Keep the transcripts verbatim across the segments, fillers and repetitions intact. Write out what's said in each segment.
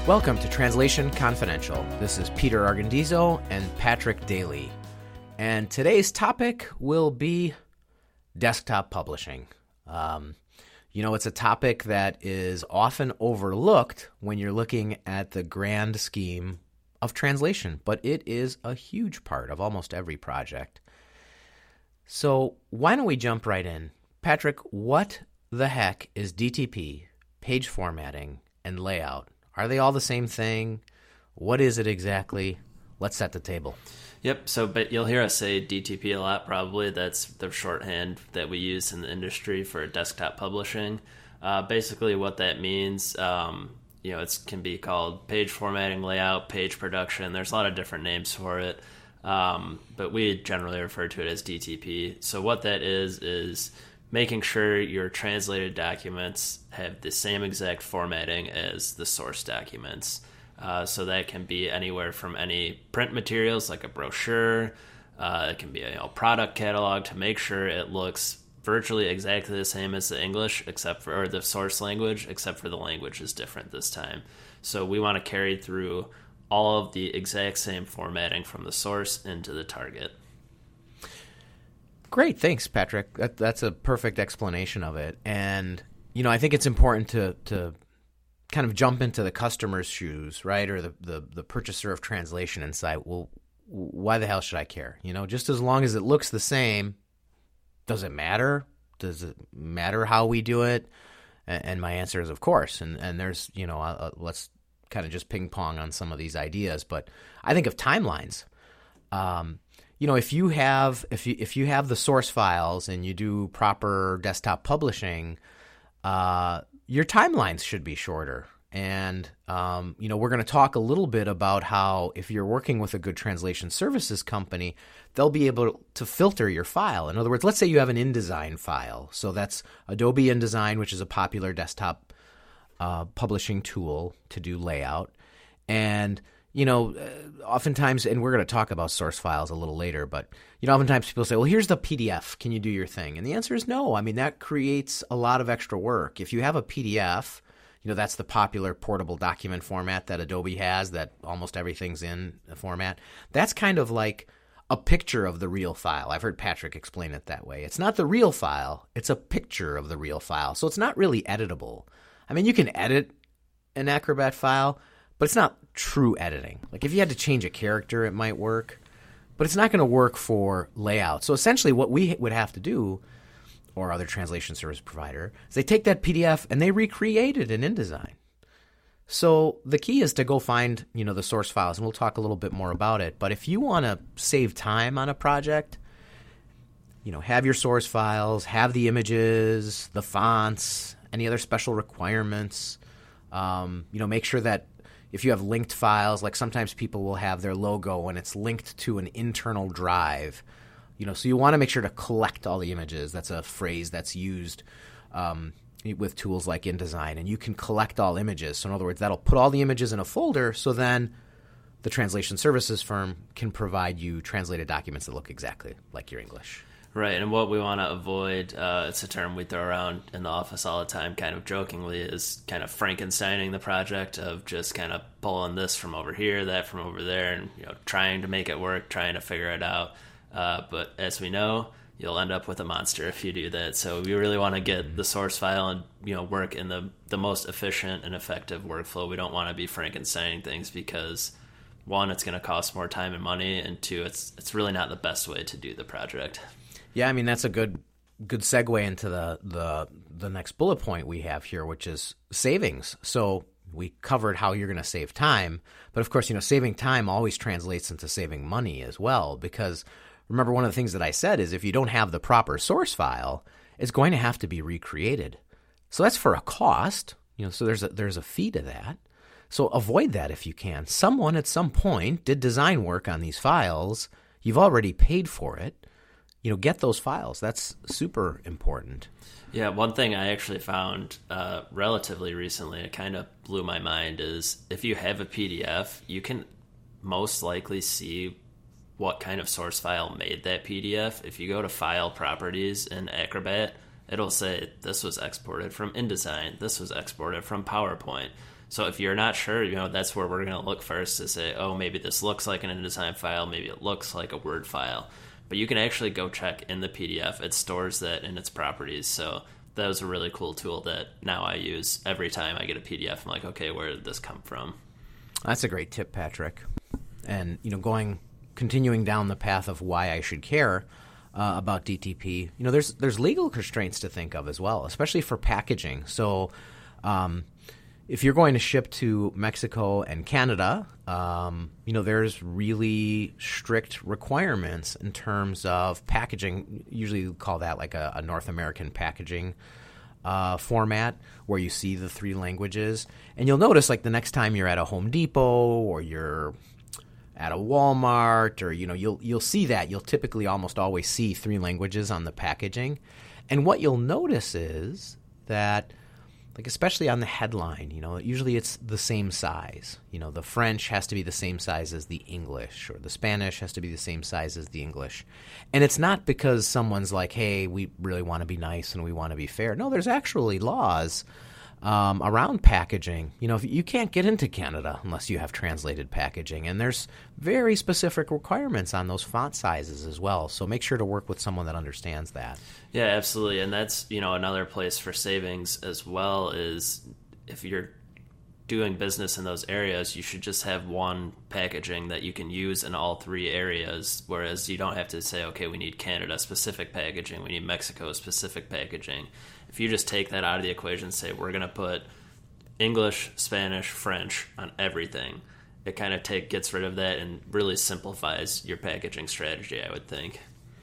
Welcome to Translation Confidential. This is Peter Argondizzo and Patrick Daly. And today's topic will be desktop publishing. Um, you know, it's a topic that is often overlooked when you're looking at the grand scheme of translation, but it is a huge part of almost every project. So why don't we jump right in? Patrick, what the heck is D T P, page formatting, and layout? Are they all the same thing? What is it exactly? Let's set the table. Yep. So, but you'll hear us say D T P a lot, probably. That's the shorthand that we use in the industry for desktop publishing. Uh, basically, what that means, um, you know, it can be called page formatting, layout, page production. There's a lot of different names for it, um, but we generally refer to it as D T P. So, what that is is making sure your translated documents have the same exact formatting as the source documents. Uh, so that can be anywhere from any print materials like a brochure, uh, it can be a you know, product catalog, to make sure it looks virtually exactly the same as the English, except for or the source language, except for the language is different this time. So we want to carry through all of the exact same formatting from the source into the target. Great, thanks, Patrick. That, that's a perfect explanation of it. And, you know, I think it's important to to kind of jump into the customer's shoes, right, or the, the, the purchaser of translation and say, well, why the hell should I care? You know, just as long as it looks the same, does it matter? Does it matter how we do it? And, and my answer is, of course. And, and there's, you know, uh, let's kind of just ping pong on some of these ideas. But I think of timelines. Um You know, if you have if you if you have the source files and you do proper desktop publishing, uh, your timelines should be shorter. And um, you know, we're going to talk a little bit about how if you're working with a good translation services company, they'll be able to filter your file. In other words, let's say you have an InDesign file. So that's Adobe InDesign, which is a popular desktop uh, publishing tool to do layout, and you know, uh, oftentimes, and we're going to talk about source files a little later, but, you know, oftentimes people say, well, here's the P D F. Can you do your thing? And the answer is no. I mean, that creates a lot of extra work. If you have a P D F, you know, that's the popular portable document format that Adobe has, that almost everything's in the format. That's kind of like a picture of the real file. I've heard Patrick explain it that way. It's not the real file. It's a picture of the real file. So it's not really editable. I mean, you can edit an Acrobat file, but it's not true editing. Like if you had to change a character, it might work, but it's not going to work for layout. So essentially what we would have to do, or other translation service provider, is they take that P D F and they recreate it in InDesign. So the key is to go find, you know, the source files, and we'll talk a little bit more about it. But if you want to save time on a project, you know, have your source files, have the images, the fonts, any other special requirements, um, you know, make sure that if you have linked files, like sometimes people will have their logo and it's linked to an internal drive, you know, so you want to make sure to collect all the images. That's a phrase that's used um, with tools like InDesign, and you can collect all images. So in other words, that'll put all the images in a folder, so then the translation services firm can provide you translated documents that look exactly like your English. Right, and what we want to avoid, uh, it's a term we throw around in the office all the time, kind of jokingly, is kind of Frankensteining the project, of just kind of pulling this from over here, that from over there, and you know, trying to make it work, trying to figure it out. Uh, but as we know, you'll end up with a monster if you do that. So we really want to get the source file and you know work in the the most efficient and effective workflow. We don't want to be Frankensteining things, because one, it's going to cost more time and money, and two, it's it's really not the best way to do the project. Yeah, I mean, that's a good good segue into the, the the next bullet point we have here, which is savings. So we covered how you're going to save time, but of course, you know, saving time always translates into saving money as well, because remember, one of the things that I said is if you don't have the proper source file, it's going to have to be recreated. So that's for a cost, you know, so there's a, there's a fee to that. So avoid that if you can. Someone at some point did design work on these files. You've already paid for it. You know, get those files. That's super important. Yeah, one thing I actually found uh, relatively recently, it kind of blew my mind, is if you have a P D F, you can most likely see what kind of source file made that P D F. If you go to File Properties in Acrobat, it'll say this was exported from InDesign, this was exported from PowerPoint. So if you're not sure, you know, that's where we're going to look first to say, oh, maybe this looks like an InDesign file, maybe it looks like a Word file. But you can actually go check in the P D F. It stores that in its properties. So that was a really cool tool that now I use every time I get a P D F. I'm like, okay, where did this come from? That's a great tip, Patrick. And, you know, going, continuing down the path of why I should care uh, about D T P, you know, there's there's legal constraints to think of as well, especially for packaging. So um, if you're going to ship to Mexico and Canada, um, you know, there's really strict requirements in terms of packaging. Usually we call that like a, a North American packaging uh, format where you see the three languages. And you'll notice like the next time you're at a Home Depot or you're at a Walmart or, you know, you'll you'll see that. You'll typically almost always see three languages on the packaging. And what you'll notice is that, like especially on the headline, you know, usually it's the same size. You know, the French has to be the same size as the English, or the Spanish has to be the same size as the English. And it's not because someone's like, hey, we really want to be nice and we want to be fair. No, there's actually laws um, around packaging. You know, if you can't get into Canada unless you have translated packaging. And there's very specific requirements on those font sizes as well. So make sure to work with someone that understands that. Yeah, absolutely. And that's, you know, another place for savings as well is if you're doing business in those areas, you should just have one packaging that you can use in all three areas, whereas you don't have to say, okay, we need Canada-specific packaging, we need Mexico-specific packaging. If you just take that out of the equation and say, we're going to put English, Spanish, French on everything, it kind of take gets rid of that and really simplifies your packaging strategy, I would think.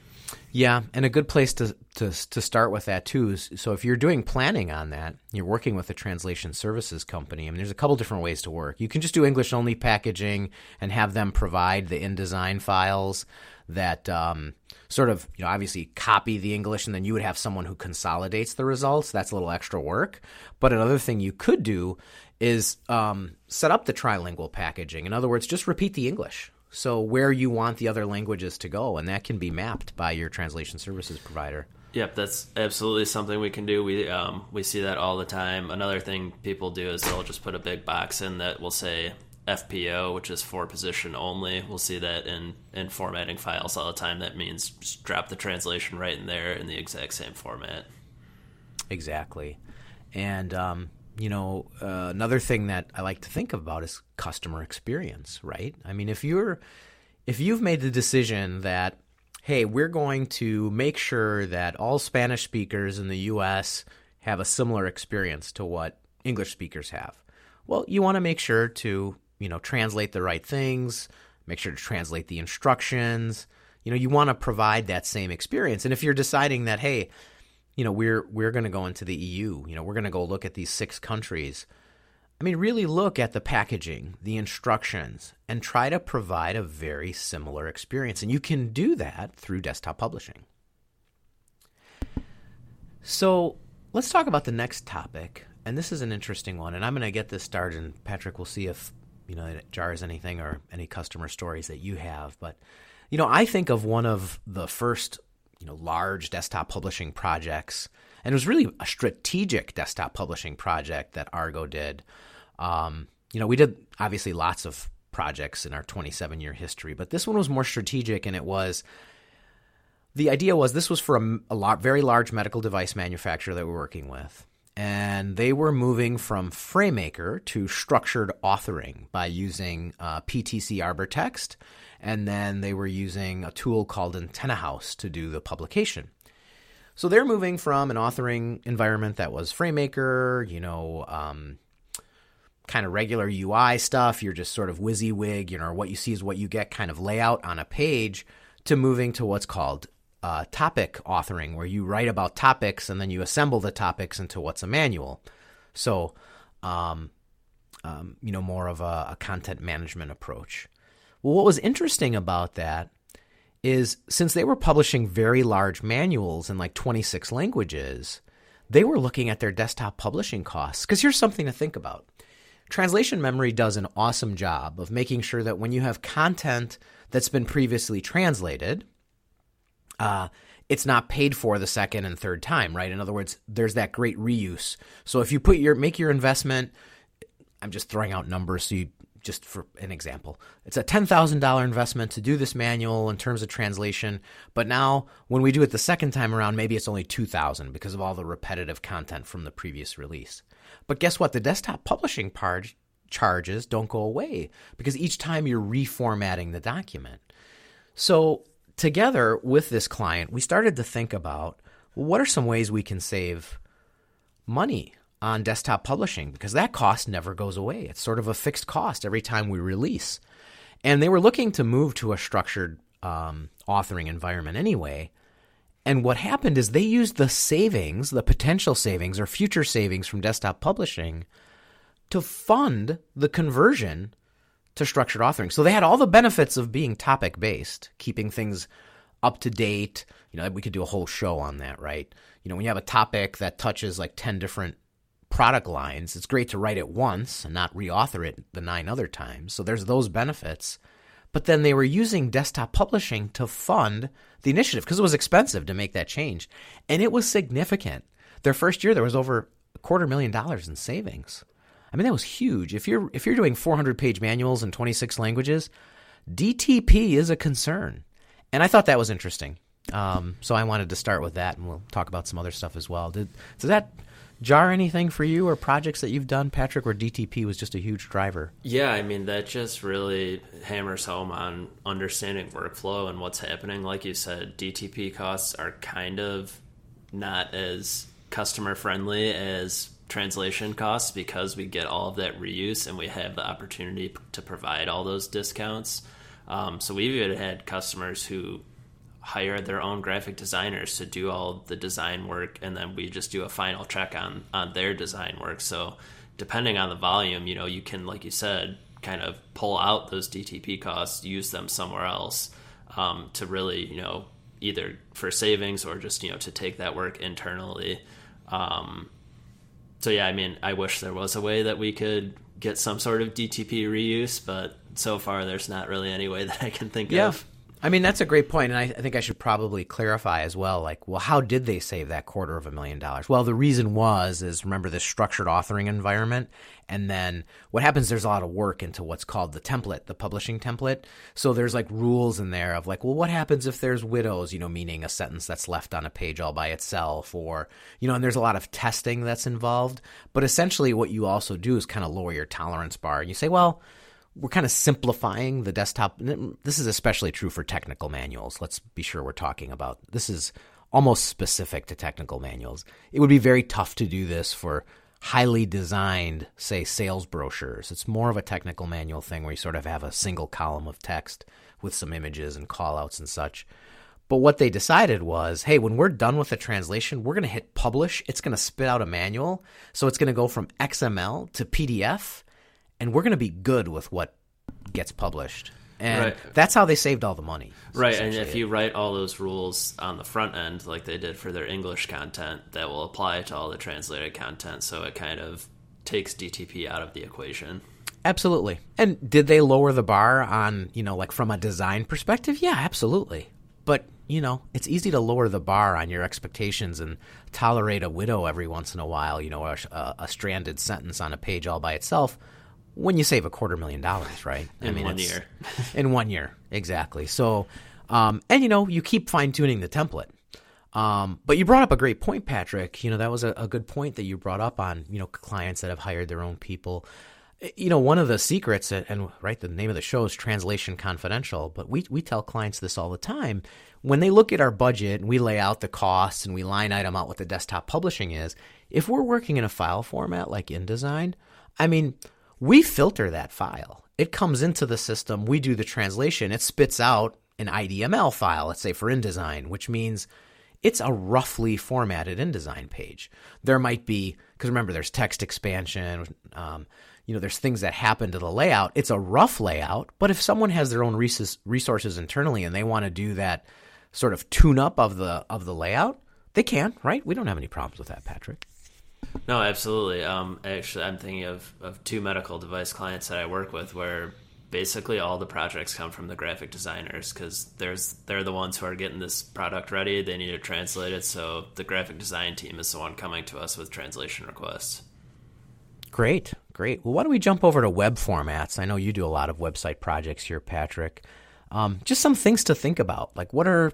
Yeah, and a good place to, to to start with that too is, so if you're doing planning on that, you're working with a translation services company. I mean, there's a couple different ways to work. You can just do English-only packaging and have them provide the InDesign files that um, sort of, you know, obviously copy the English, and then you would have someone who consolidates the results. That's a little extra work. But another thing you could do is um, set up the trilingual packaging. In other words, just repeat the English. So where you want the other languages to go, and that can be mapped by your translation services provider. Yep, that's absolutely something we can do. We um, we see that all the time. Another thing people do is they'll just put a big box in that will say F P O, which is for position only. We'll see that in, in formatting files all the time. That means just drop the translation right in there in the exact same format. Exactly. And um you know, uh, another thing that I like to think about is customer experience, right? I mean, if you're, if you've made the decision that, hey, we're going to make sure that all Spanish speakers in the U S have a similar experience to what English speakers have, well, you want to make sure to, you know, translate the right things, make sure to translate the instructions. You know, you want to provide that same experience. And if you're deciding that, hey, you know, we're we're going to go into the E U, you know, we're going to go look at these six countries. I mean, really look at the packaging, the instructions, and try to provide a very similar experience. And you can do that through desktop publishing. So let's talk about the next topic. And this is an interesting one. And I'm going to get this started. And Patrick, we'll see if, you know, it jars anything or any customer stories that you have. But, you know, I think of one of the first you know, large desktop publishing projects. And it was really a strategic desktop publishing project that Argo did. Um, you know, we did obviously lots of projects in our twenty-seven year history, but this one was more strategic. And it was, the idea was this was for a, a lot, very large medical device manufacturer that we're working with. And they were moving from FrameMaker to structured authoring by using uh, P T C Arbor Text. And then they were using a tool called Antenna House to do the publication. So they're moving from an authoring environment that was FrameMaker, you know, um, kind of regular U I stuff. You're just sort of WYSIWYG, you know, what you see is what you get kind of layout on a page, to moving to what's called uh, topic authoring, where you write about topics and then you assemble the topics into what's a manual. So, um, um, you know, more of a, a content management approach. Well, what was interesting about that is since they were publishing very large manuals in like twenty-six languages, they were looking at their desktop publishing costs. Because here's something to think about. Translation Memory does an awesome job of making sure that when you have content that's been previously translated, uh, it's not paid for the second and third time, right? In other words, there's that great reuse. So if you put your make your investment I'm just throwing out numbers so you just for an example. It's a ten thousand dollars investment to do this manual in terms of translation, but now when we do it the second time around, maybe it's only two thousand dollars because of all the repetitive content from the previous release. But guess what? The desktop publishing part charges don't go away because each time you're reformatting the document. So together with this client, we started to think about, well, what are some ways we can save money on desktop publishing, because that cost never goes away. It's sort of a fixed cost every time we release. And they were looking to move to a structured um, authoring environment anyway. And what happened is they used the savings, the potential savings or future savings from desktop publishing to fund the conversion to structured authoring. So they had all the benefits of being topic-based, keeping things up to date. You know, we could do a whole show on that, right? You know, when you have a topic that touches like ten different product lines, it's great to write it once and not reauthor it the nine other times. So there's those benefits. But then they were using desktop publishing to fund the initiative because it was expensive to make that change. And it was significant. Their first year, there was over a quarter million dollars in savings. I mean, that was huge. If you're if you're doing four hundred page manuals in twenty-six languages, D T P is a concern. And I thought that was interesting. Um, so I wanted to start with that, and we'll talk about some other stuff as well. Did, does that jar anything for you or projects that you've done, Patrick, where D T P was just a huge driver? Yeah, I mean, that just really hammers home on understanding workflow and what's happening. Like you said, D T P costs are kind of not as customer-friendly as translation costs because we get all of that reuse and we have the opportunity to provide all those discounts. Um, so we've even had customers who hire their own graphic designers to do all the design work, and then we just do a final check on on their design work. So depending on the volume, you know, you can, like you said, kind of pull out those D T P costs, use them somewhere else um, to really, you know, either for savings or just, you know, to take that work internally. Um, so yeah, I mean, I wish there was a way that we could get some sort of D T P reuse, but so far there's not really any way that I can think yeah. of. I mean, that's a great point, and I, I think I should probably clarify as well, like, well, how did they save that quarter of a million dollars? Well, the reason was, is remember this structured authoring environment, and then what happens, there's a lot of work into what's called the template, the publishing template. So there's like rules in there of like, well, what happens if there's widows, you know, meaning a sentence that's left on a page all by itself, or, you know, and there's a lot of testing that's involved. But essentially what you also do is kind of lower your tolerance bar, and you say, well, we're kind of simplifying the desktop. This is especially true for technical manuals. Let's be sure we're talking about this is almost specific to technical manuals. It would be very tough to do this for highly designed, say, sales brochures. It's more of a technical manual thing where you sort of have a single column of text with some images and callouts and such. But what they decided was, hey, when we're done with the translation, we're going to hit publish. It's going to spit out a manual. So it's going to go from X M L to P D F. And we're going to be good with what gets published. And right. That's how they saved all the money. Right, and if you write all those rules on the front end, like they did for their English content, that will apply to all the translated content. So it kind of takes D T P out of the equation. Absolutely. And did they lower the bar on, you know, like from a design perspective? Yeah, absolutely. But, you know, it's easy to lower the bar on your expectations and tolerate a widow every once in a while, you know, a, a stranded sentence on a page all by itself. When you save a quarter million dollars, right? In I mean, one year. in one year, exactly. So, um, and, you know, you keep fine-tuning the template. Um, but you brought up a great point, Patrick. You know, that was a, a good point that you brought up on, you know, clients that have hired their own people. You know, one of the secrets, and right, the name of the show is Translation Confidential, but we, we tell clients this all the time. When they look at our budget and we lay out the costs and we line item out what the desktop publishing is, if we're working in a file format like InDesign, I mean, we filter that file. It comes into the system. We do the translation. It spits out an I D M L file, let's say for InDesign, which means it's a roughly formatted InDesign page. There might be, because remember, there's text expansion, um, you know, there's things that happen to the layout. It's a rough layout, but if someone has their own resources internally and they want to do that sort of tune-up of the of the layout, they can, right? We don't have any problems with that, Patrick. No, absolutely. Um, actually, I'm thinking of, of two medical device clients that I work with where basically all the projects come from the graphic designers because there's they're the ones who are getting this product ready. They need to translate it, so the graphic design team is the one coming to us with translation requests. Great, great. Well, why don't we jump over to web formats? I know you do a lot of website projects here, Patrick. Um, just some things to think about. Like, what are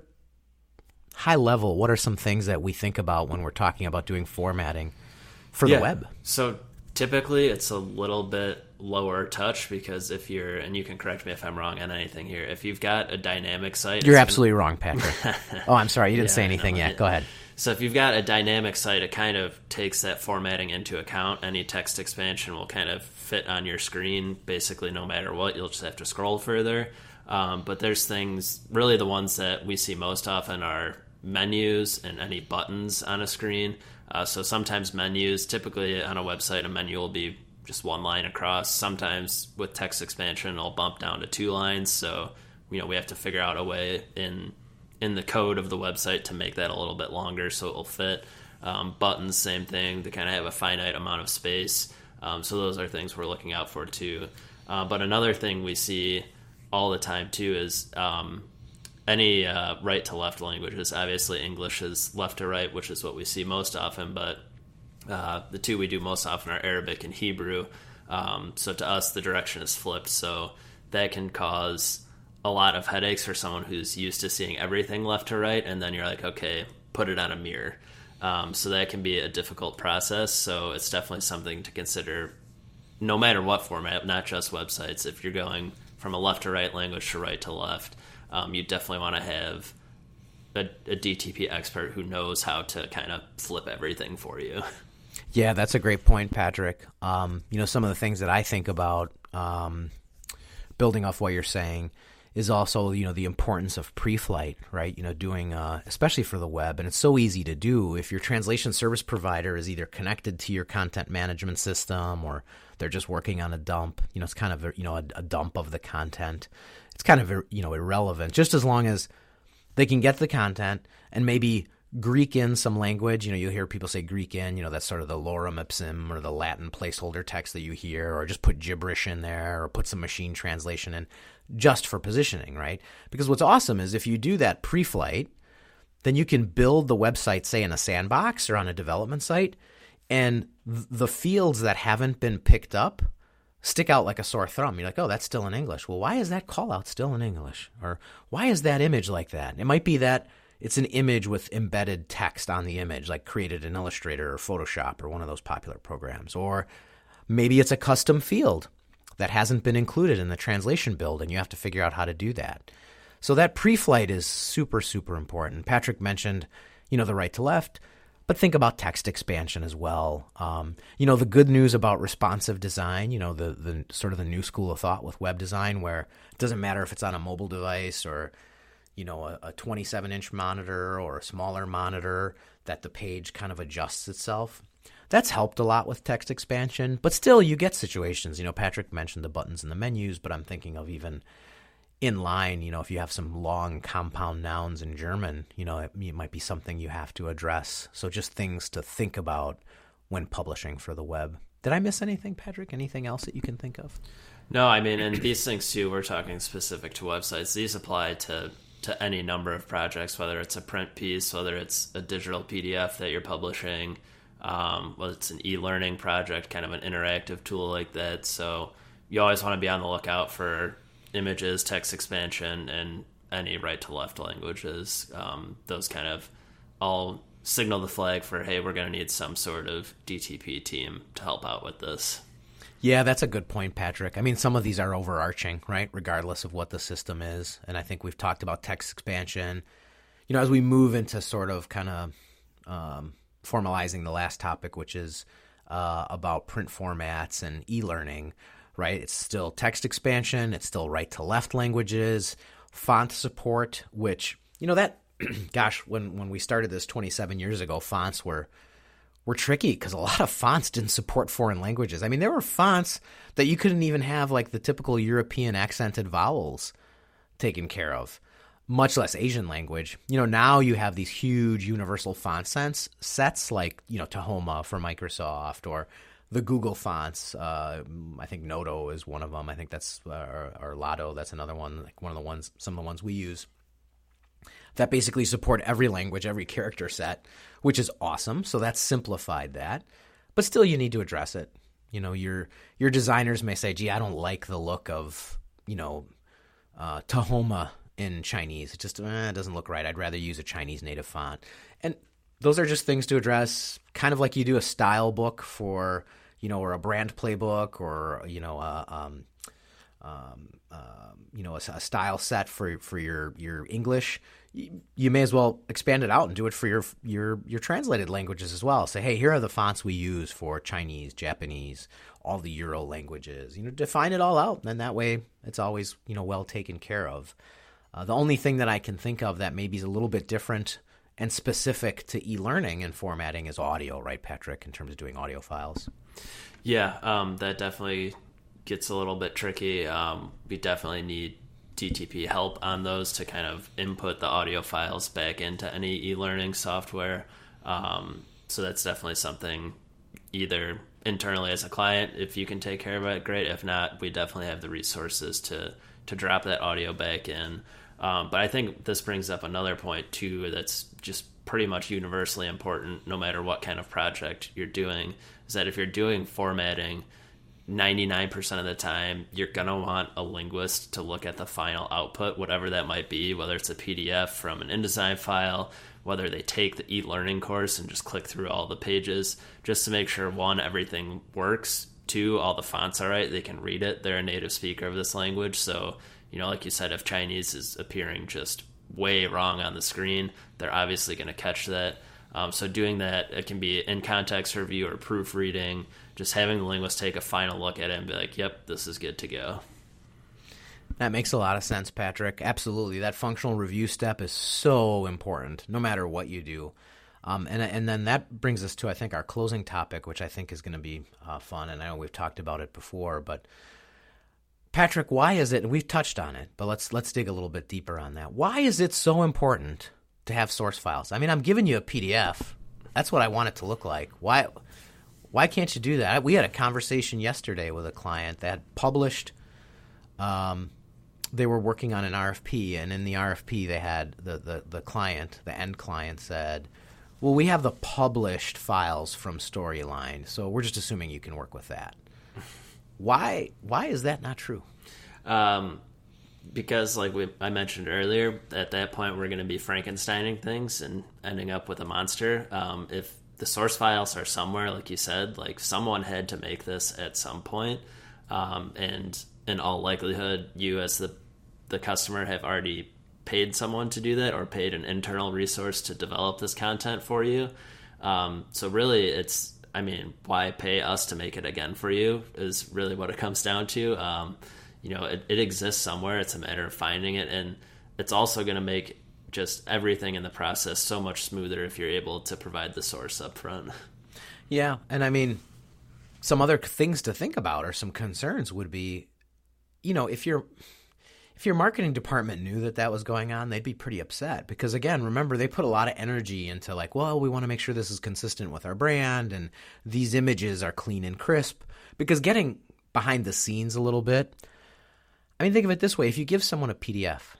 high level? What are some things that we think about when we're talking about doing formatting for yeah. the web? So typically, it's a little bit lower touch because if you're, and you can correct me if I'm wrong on anything here, if you've got a dynamic site, you're absolutely gonna... wrong, Patrick. Oh, I'm sorry, you didn't yeah, say anything yet. Yeah. Go ahead. So if you've got a dynamic site, it kind of takes that formatting into account. Any text expansion will kind of fit on your screen, basically no matter what. You'll just have to scroll further. Um, but there's things, really the ones that we see most often are menus and any buttons on a screen. Uh, so sometimes menus, typically on a website, a menu will be just one line across. Sometimes with text expansion, it'll bump down to two lines. So, you know, we have to figure out a way in in the code of the website to make that a little bit longer so it'll fit. Um, buttons, same thing. They kind of have a finite amount of space. Um, so those are things we're looking out for too. Uh, but another thing we see all the time too is um, any uh, right to left languages. Obviously English is left to right, which is what we see most often, but uh, the two we do most often are Arabic and Hebrew. Um, so to us, the direction is flipped. So that can cause a lot of headaches for someone who's used to seeing everything left to right, and then you're like, okay, put it on a mirror. Um, so that can be a difficult process. So it's definitely something to consider no matter what format, not just websites. If you're going from a left to right language to right to left, um, you definitely want to have a, a D T P expert who knows how to kind of flip everything for you. Yeah, that's a great point, Patrick. Um, you know, some of the things that I think about, um, building off what you're saying, is also, you know, the importance of pre-flight, right? You know, doing, uh, especially for the web, and it's so easy to do. If your translation service provider is either connected to your content management system or they're just working on a dump, you know, it's kind of, you know, a, a dump of the content. It's kind of, you know, irrelevant, just as long as they can get the content and maybe Greek in some language. You know, you'll hear people say Greek in, you know, that's sort of the lorem ipsum or the Latin placeholder text that you hear, or just put gibberish in there or put some machine translation in just for positioning, right? Because what's awesome is if you do that pre-flight, then you can build the website, say, in a sandbox or on a development site, and th- the fields that haven't been picked up stick out like a sore thumb. You're like, oh, that's still in English. Well, why is that call out still in English? Or why is that image like that? It might be that it's an image with embedded text on the image, like created in Illustrator or Photoshop or one of those popular programs. Or maybe it's a custom field that hasn't been included in the translation build, and you have to figure out how to do that. So that pre-flight is super, super important. Patrick mentioned, you know, the right to left, but think about text expansion as well. Um, you know, the good news about responsive design, you know, the the sort of the new school of thought with web design, where it doesn't matter if it's on a mobile device or, you know, a, a twenty-seven inch monitor or a smaller monitor, that the page kind of adjusts itself. That's helped a lot with text expansion, but still you get situations. You know, Patrick mentioned the buttons and the menus, but I'm thinking of even in line, you know, if you have some long compound nouns in German, you know, it, it might be something you have to address. So just things to think about when publishing for the web. Did I miss anything, Patrick? Anything else that you can think of? No, I mean, and these things too, we're talking specific to websites. These apply to to any number of projects, whether it's a print piece, whether it's a digital P D F that you're publishing, um, whether it's an e-learning project, kind of an interactive tool like that. So you always want to be on the lookout for images, text expansion, and any right to left languages. Um, those kind of all signal the flag for, hey, we're going to need some sort of D T P team to help out with this. Yeah, that's a good point, Patrick. I mean, some of these are overarching, right, regardless of what the system is. And I think we've talked about text expansion. You know, as we move into sort of kind of um, formalizing the last topic, which is uh, about print formats and e-learning, right? It's still text expansion. It's still right to left languages, font support, which, you know, that, gosh, when, when we started this twenty-seven years ago, fonts were were tricky because a lot of fonts didn't support foreign languages. I mean, there were fonts that you couldn't even have like the typical European accented vowels taken care of, much less Asian language. You know, now you have these huge universal font sense sets like, you know, Tahoma for Microsoft, or the Google fonts. Uh, I think Noto is one of them. I think that's, uh, or, or Lotto, that's another one, like one of the ones, some of the ones we use, that basically support every language, every character set, which is awesome. So that's simplified that. But still, you need to address it. You know, your your designers may say, gee, I don't like the look of, you know, uh, Tahoma in Chinese. It just eh, it doesn't look right. I'd rather use a Chinese native font. And those are just things to address, kind of like you do a style book for, you know, or a brand playbook, or, you know, a, um, um, uh, you know, a, a style set for for your your English. You, you may as well expand it out and do it for your your your translated languages as well. Say, hey, here are the fonts we use for Chinese, Japanese, all the Euro languages. You know, define it all out, and that way it's always, you know, well taken care of. Uh, the only thing that I can think of that maybe is a little bit different and specific to e-learning and formatting is audio, right, Patrick, in terms of doing audio files? Yeah, um, that definitely gets a little bit tricky. Um, we definitely need D T P help on those to kind of input the audio files back into any e-learning software. Um, so that's definitely something either internally as a client, if you can take care of it, great. If not, we definitely have the resources to, to drop that audio back in. Um, but I think this brings up another point, too, that's just pretty much universally important no matter what kind of project you're doing, is that if you're doing formatting, ninety-nine percent of the time, you're going to want a linguist to look at the final output, whatever that might be, whether it's a P D F from an InDesign file, whether they take the e-learning course and just click through all the pages, just to make sure, one, everything works, two, all the fonts are right, they can read it, they're a native speaker of this language, so you know, like you said, if Chinese is appearing just way wrong on the screen, they're obviously going to catch that. Um, so doing that, it can be in context review or proofreading, just having the linguist take a final look at it and be like, yep, this is good to go. That makes a lot of sense, Patrick. Absolutely. That functional review step is so important, no matter what you do. Um, and, and then that brings us to, I think, our closing topic, which I think is going to be uh, fun. And I know we've talked about it before, but Patrick, why is it, and we've touched on it, but let's let's dig a little bit deeper on that. Why is it so important to have source files? I mean, I'm giving you a P D F. That's what I want it to look like. Why why can't you do that? We had a conversation yesterday with a client that had published, um, they were working on an R F P, and in the R F P they had, the, the, the client, the end client said, well, we have the published files from Storyline, so we're just assuming you can work with that. Why why is that not true? Um, because, like we, I mentioned earlier, at that point we're going to be Frankensteining things and ending up with a monster. Um, if the source files are somewhere, like you said, like someone had to make this at some point, um, and in all likelihood, you as the the customer have already paid someone to do that or paid an internal resource to develop this content for you. Um, so really, it's I mean, why pay us to make it again for you is really what it comes down to. Um, you know, it, it exists somewhere. It's a matter of finding it. And it's also going to make just everything in the process so much smoother if you're able to provide the source up front. Yeah. And I mean, some other things to think about or some concerns would be, you know, if you're, if your marketing department knew that that was going on, they'd be pretty upset because, again, remember, they put a lot of energy into like, well, we want to make sure this is consistent with our brand and these images are clean and crisp. Because getting behind the scenes a little bit, I mean, think of it this way. If you give someone a P D F,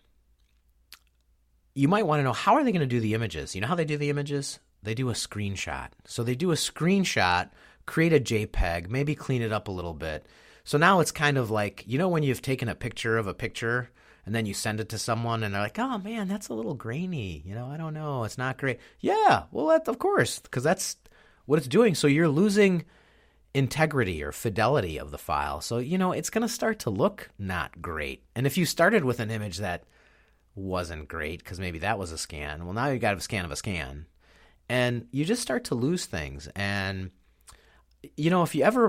you might want to know, how are they going to do the images? You know how they do the images? They do a screenshot. So they do a screenshot, create a JPEG, maybe clean it up a little bit. So now it's kind of like, you know, when you've taken a picture of a picture and then you send it to someone and they're like, oh, man, that's a little grainy. You know, I don't know. It's not great. Yeah, well, that, of course, because that's what it's doing. So you're losing integrity or fidelity of the file. So, you know, it's going to start to look not great. And if you started with an image that wasn't great because maybe that was a scan, well, now you got a scan of a scan. And you just start to lose things. And, you know, if you ever...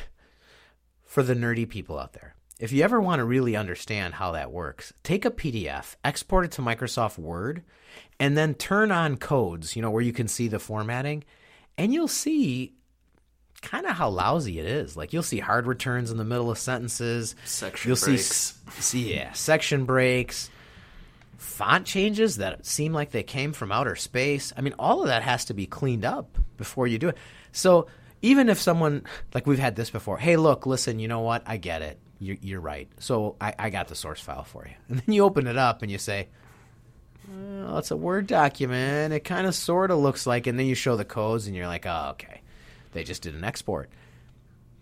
For the nerdy people out there, if you ever want to really understand how that works, take a P D F, export it to Microsoft Word, and then turn on codes, you know, where you can see the formatting, and you'll see kind of how lousy it is. Like, you'll see hard returns in the middle of sentences. Section you'll breaks. See, see, yeah, section breaks, font changes that seem like they came from outer space. I mean, all of that has to be cleaned up before you do it. So even if someone, like we've had this before, hey, look, listen, you know what? I get it. You're, you're right. So I, I got the source file for you. And then you open it up and you say, well, it's a Word document. It kind of sort of looks like, and then you show the codes and you're like, oh, okay. They just did an export.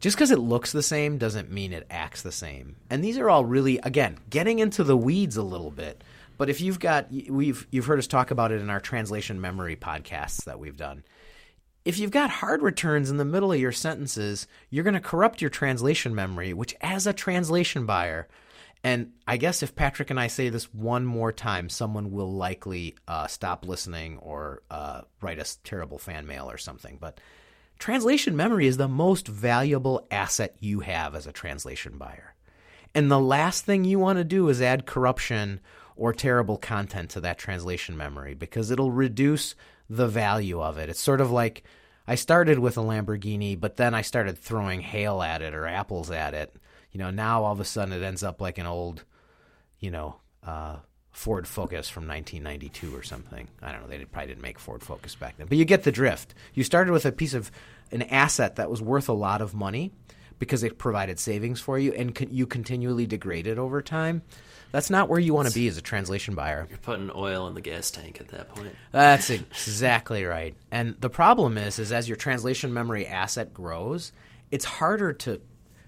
just because it looks the same doesn't mean it acts the same. And these are all really, again, getting into the weeds a little bit. But if you've got, we've you've heard us talk about it in our translation memory podcasts that we've done. If you've got hard returns in the middle of your sentences, you're going to corrupt your translation memory, which as a translation buyer, and I guess if Patrick and I say this one more time, someone will likely uh, stop listening or uh, write us terrible fan mail or something. But translation memory is the most valuable asset you have as a translation buyer. And the last thing you want to do is add corruption or terrible content to that translation memory, because it'll reduce the value of it. It's sort of like I started with a Lamborghini, but then I started throwing hail at it or apples at it. You know, now all of a sudden it ends up like an old, you know, uh, Ford Focus from nineteen ninety-two or something. I don't know. They probably didn't make Ford Focus back then. But you get the drift. You started with a piece of an asset that was worth a lot of money because it provided savings for you, and con- you continually degrade it over time. That's not where you want to be as a translation buyer. You're putting oil in the gas tank at that point. That's exactly right. And the problem is, is as your translation memory asset grows, it's harder to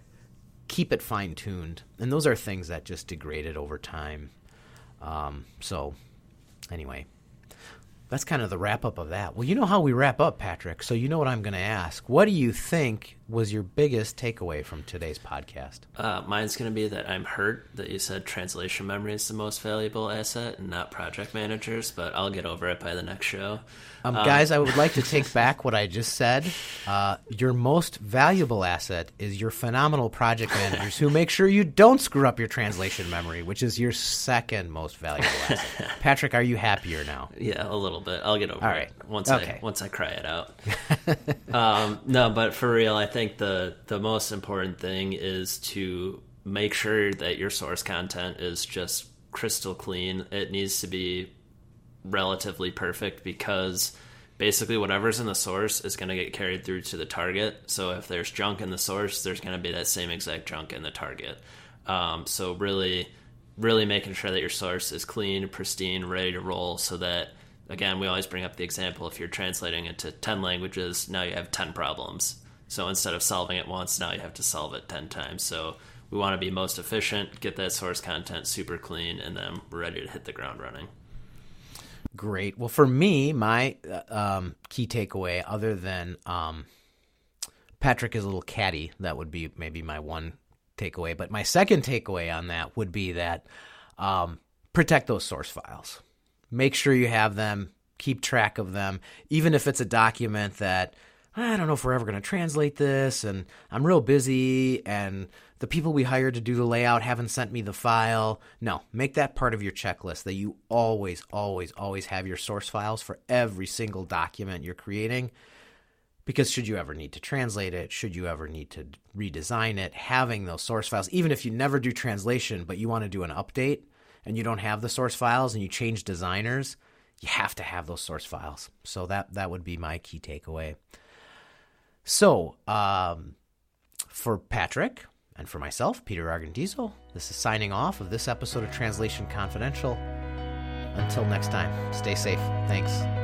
keep it fine-tuned. And those are things that just degrade it over time. Um, so anyway, that's kind of the wrap-up of that. Well, you know how we wrap up, Patrick, so you know what I'm going to ask. What do you think was your biggest takeaway from today's podcast? Uh, mine's going to be that I'm hurt that you said translation memory is the most valuable asset and not project managers, but I'll get over it by the next show. Um, um, guys, I would like to take back what I just said. Uh, your most valuable asset is your phenomenal project managers who make sure you don't screw up your translation memory, which is your second most valuable asset. Patrick, are you happier now? Yeah, a little bit. I'll get over All it right. once okay. I once I cry it out. um, no, but for real, I think the the most important thing is to make sure that your source content is just crystal clean. It needs to be relatively perfect, because basically whatever's in the source is going to get carried through to the target. So if there's junk in the source, there's going to be that same exact junk in the target. Um, so really, really making sure that your source is clean, pristine, ready to roll, so that, again, we always bring up the example, if you're translating it to ten languages, now you have ten problems. So instead of solving it once, now you have to solve it ten times. So we want to be most efficient, get that source content super clean, and then we're ready to hit the ground running. Great. Well, for me, my um, key takeaway, other than um, Patrick is a little catty, that would be maybe my one takeaway. But my second takeaway on that would be that um, protect those source files. Make sure you have them. Keep track of them. Even if it's a document that, I don't know if we're ever going to translate this, and I'm real busy, and the people we hired to do the layout haven't sent me the file. No, make that part of your checklist, that you always, always, always have your source files for every single document you're creating. Because should you ever need to translate it, should you ever need to redesign it, having those source files, even if you never do translation, but you want to do an update and you don't have the source files and you change designers, you have to have those source files. So that, that would be my key takeaway. So um, for Patrick and for myself, Peter Argentizo, this is signing off of this episode of Translation Confidential. Until next time, stay safe. Thanks.